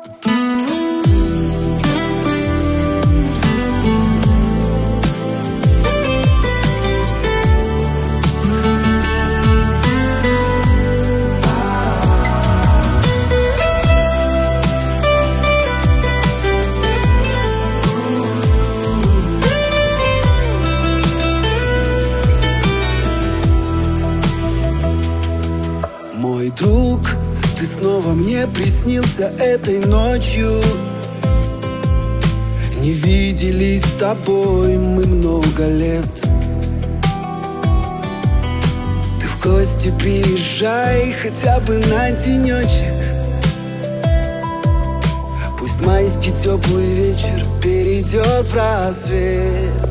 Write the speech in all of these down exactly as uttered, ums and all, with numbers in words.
Мой друг, ты снова мне приснился этой ночью. Не виделись с тобой мы много лет. Ты в гости приезжай хотя бы на денечек. Пусть майский теплый вечер перейдет в рассвет.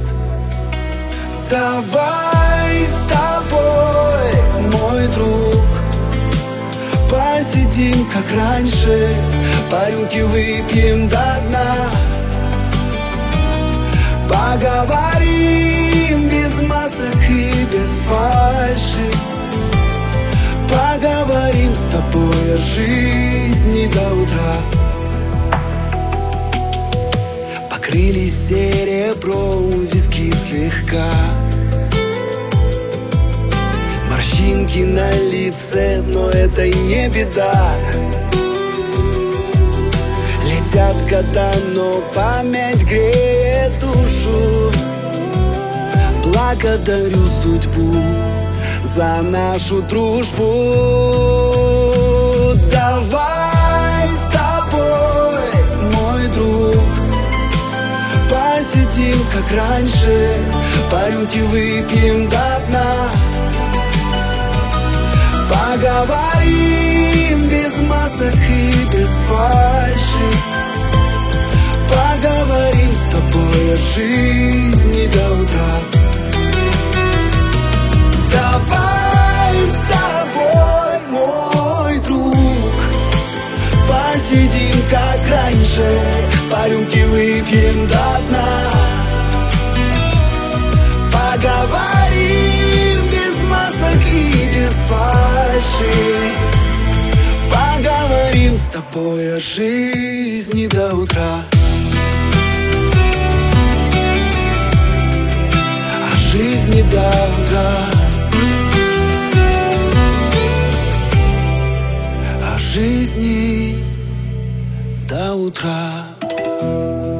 Давай с тобой, мой друг, посидим, как раньше, по рюмке выпьем до дна. Поговорим без масок и без фальши. Поговорим с тобой о жизни до утра. Покрылись серебром виски слегка, морщинки на лице, но это не беда. Летят года, но память греет душу. Благодарю судьбу за нашу дружбу. Давай с тобой, мой друг, посидим, как раньше, по рюмке выпьем до дна. Поговорим без масок и без фальши. Поговорим с тобой о жизни до утра. Давай с тобой, мой друг, посидим, как раньше, по рюмке выпьем до дна. Поговорим без масок и без фальши. Поговорим с тобой о жизни до утра. О жизни до утра. О жизни до утра.